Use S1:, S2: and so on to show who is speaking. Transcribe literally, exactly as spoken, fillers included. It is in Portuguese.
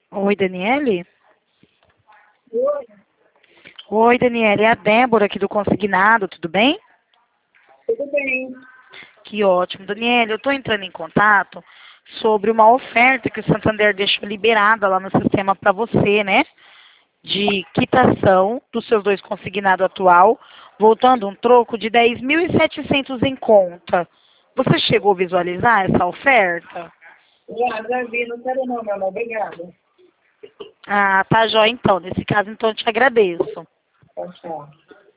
S1: Oi, Daniele?
S2: Oi,
S1: Oi, Daniele, é a Débora aqui do Consignado, tudo bem?
S2: tudo bem?
S1: Que ótimo. Daniele, eu estou entrando em contato sobre uma oferta que o Santander deixou liberada lá no sistema para você, né? De quitação dos seus dois consignados atual, voltando um troco de dez mil e setecentos em conta. Você chegou a visualizar essa oferta?
S2: Já, já vi, não quero não, meu amor, obrigada.
S1: Ah, tá jóia então. Nesse caso, então, eu te agradeço.
S2: Tchau, tchau.